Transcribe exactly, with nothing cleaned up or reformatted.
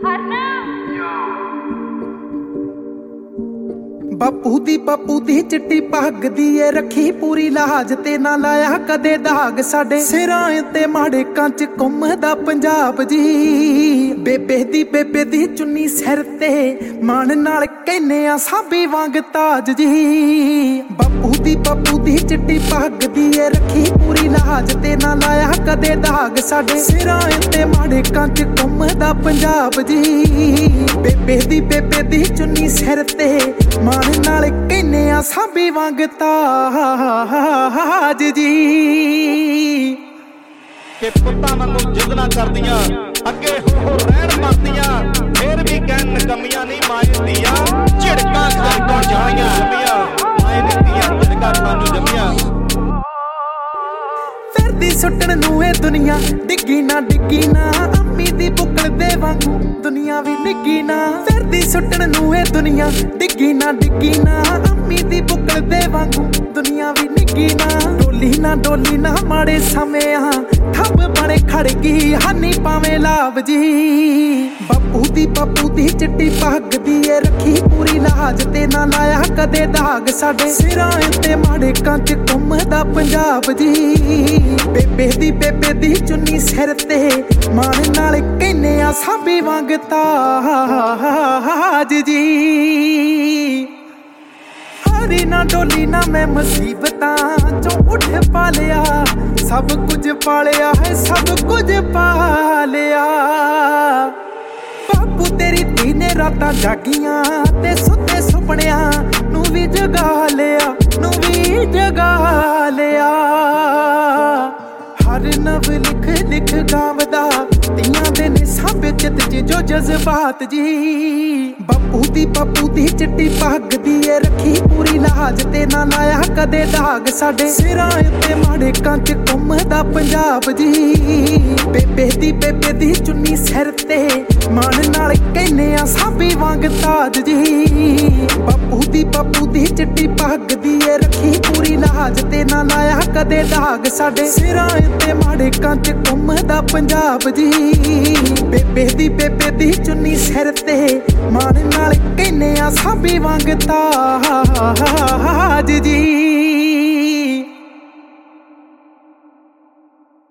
ਬਾਪੂ ਦੀ ਬਾਪੂ ਦੀ ਚਿੱਟੀ ਪੱਗ ਦੀ ਏ ਰੱਖੀ ਪੂਰੀ ਲਾਜ ਤੇ ਨਾ ਲਾਇਆ ਕਦੇ ਦਾਗ। ਸਾਡੇ ਸਿਰਾਂ ਤੇ ਮਾੜੇ ਕੰਚ ਘੁੰਮਦਾ ਪੰਜਾਬ ਜੀ। ਬੇਬੇ ਦੀ ਬੇਬੇ ਦੀ ਚੁੰਨੀ ਸਿਰ ਤੇ ਮਾਣ ਨਾਲ ਕਹਿੰਨੇ ਆ ਸਾਬੀ ਵਾਂਗ ਤਾਜ ਜੀ। ਬਾਪੂ ਦੀ ਬਾਪੂ ਦੀ ਚਿੱਟੀ ਪੱਗ ਦੀ ਏ ਰੱਖੀ ਪੂਰੀ ਲਾਜ ਤੇ ਨਾ ਲਾਇਆ ਕਦੇ ਦਾਗ। ਸਾਡੇ ਸਿਰਾਂ ਤੇ ਮਾੜੇ ਕੰਚ ਘੁੰਮਦਾ ਪੰਜਾਬ ਜੀ। ਬੇਬੇ ਦੀ ਬੇਬੇ ਦੀ ਚੁੰਨੀ ਸਿਰ ਤੇ ਮਾਣ ਨਾਲ ਕਹਿੰਨੇ ਆ ਸਾਬੀ ਵਾਂਗ ਤਾਜ ਜੀ। ਕਿ ਪੁੱਤਾਂ ਵਾਂਗੂ ਜਿੱਦਣਾ ਕਰਦੀਆਂ ਅੱਗੇ ਹੋ ਹੋ ਰਹਿਣ ਮਰਦੀਆਂ। ਫੇਰ ਵੀ ਕਹਿਣ ਨਕਮੀਆਂ ਨਹੀਂ ਮਾਏ ਦੀਆਂ। ਝਿੜਕਾਂ ਕਰ ਤੋਂ ਜਾਣੀਆਂ ਜੰਮੀਆਂ ਮਾਏ ਨੇ ਦੀਆਂ ਝਿੜਕਾਂ ਸਾਨੂੰ ਜੰਮੀਆਂ। ਫਿਰਦੀ ਸੁੱਟਣ ਨੂੰ ਇਹ ਦੁਨੀਆ ਡਿੱਗੀ ਨਾ ਡਿੱਗੀ ਨਾ ਅੰਮੀ ਦੀ ਬੁੱਕਲ ਦੇ ਵਾਂਗੂ ਦੁਨੀਆ ਵੀ ਨਿੱਗੀ ਨਾ। ਫਿਰਦੀ ਸੁੱਟਣ ਨੂੰ ਇਹ ਦੁਨੀਆ ਡਿੱਗੀ ਨਾ ਡਿੱਗੀ ਨਾ ਅੰਮੀ ਦੀ ਬੁੱਕਲ ਦੇ ਵਾਂਗੂ ਦੁਨੀਆ ਵੀ ਨਿੱਗੀ ਨਾ। ਡੋਲੀ ਨਾ ਡੋਲੀ ਨਾ ਮਾੜੇ ਸਮੇਂ ਆ ਠੱਬ ਬਣੇ ਖੜ ਗਈ ਹਾਨੀ ਪਾਵੇਂ ਲਾਭ ਜੀ। ਬਾਪੂ ਦੀ ਬਾਪੂ ਦੀ ਚਿੱਟੀ ਪੱਗ ਦੀ ਏ ਰੱਖੀ ਪੂਰੀ ਲਾਜ ਤੇ ਨਾ ਲਾਇਆ ਕਦੇ ਦਾਗ। ਸਾਡੇ ਸਿਰਾਂ ਤੇ ਮਾੜੇ ਕੰਚ ਘੁੰਮਦਾ ਪੰਜਾਬ ਜੀ। ਬੇਬੇ ਦੀ ਬੇਬੇ ਦੀ ਚੁੰਨੀ ਸਿਰ ਤੇ ਮਾਣ ਨਾਲ ਕਹਿੰਨੇ ਆ ਸਾਬੀ ਵਾਂਗ ਤਾਜ ਜੀ। ਹਾਰੀ ਨਾ ਡੋਲੀ ਨਾ ਮੈਂ ਮੁਸੀਬਤਾਂ ਚੋਂ ਉੱਠ ਪਾਲਿਆ। ਸਭ ਕੁਝ ਪਾਲਿਆ ਹੈ ਸਭ ਕੁਝ ਪਾਲਿਆ। ਬਾਪੂ ਤੇਰੀ ਧੀ ਨੇ ਰਾਤਾਂ ਜਾਗੀਆਂ ਤੇ ਸੁੱਤੇ ਸੁਪਨਿਆਂ ਨੂੰ ਵੀ ਜਗਾ ਲਿਆ ਨੂੰ ਵੀ ਜਗਾ ਲਿਆ। ਹਰ ਨਵ ਲਿਖ ਲਿਖ ਗਾਵਦਾ ਧੀਆਂ ਦੇ ਨੇ ਸਭ ਚਿੱਤ ਚ ਜੋ ਜਜ਼ਬਾਤ ਜੀ। ਬਾਪੂ ਦੀ ਬਾਪੂ ਦੀ ਚਿੱਟੀ ਪੱਗ ਦੀ ਏ ਰੱਖੀ ਪੂਰੀ ਲਾਜ ਤੇ ਨਾ ਲਾਇਆ ਕਦੇ ਦਾਗ। ਸਾਡੇ ਸਿਰਾਂ ਤੇ ਮਾੜੇ ਕੰਚ ਘੁੰਮਦਾ ਪੰਜਾਬ ਜੀ। ਬੇਬੇ ਦੀ ਬੇਬੇ ਦੀ ਚੁੰਨੀ ਸਿਰ ਤੇ ਮਾਣ ਨਾਲ ਕਹਿੰਨੇ ਆ ਸਾਬੀ ਵਾਂਗ ਤਾਜ ਜੀ। ਬਾਪੂ ਦੀ ਬਾਪੂ ਦੀ ਚਿੱਟੀ ਪੱਗ ਦੀ ਏ ਰੱਖੀ ਪੂਰੀ ਲਾਜ ਤੇ ਨਾ ਲਾਇਆ ਕਦੇ ਦਾਗ। ਸਾਡੇ ਸਿਰਾਂ ਤੇ ਮਾੜੇ ਕੰਚ ਘੁੰਮਦਾ ਪੰਜਾਬ ਜੀ। ਬੇਬੇ ਦੀ ਬੇਬੇ ਦੀ ਚੁੰਨੀ ਸਿਰ ਤੇ ਮਾਣ ਨਾਲ ਕਹਿੰਨੇ ਆ ਸਾਬੀ ਵਾਂਗ ਤਾਜ ਜੀ।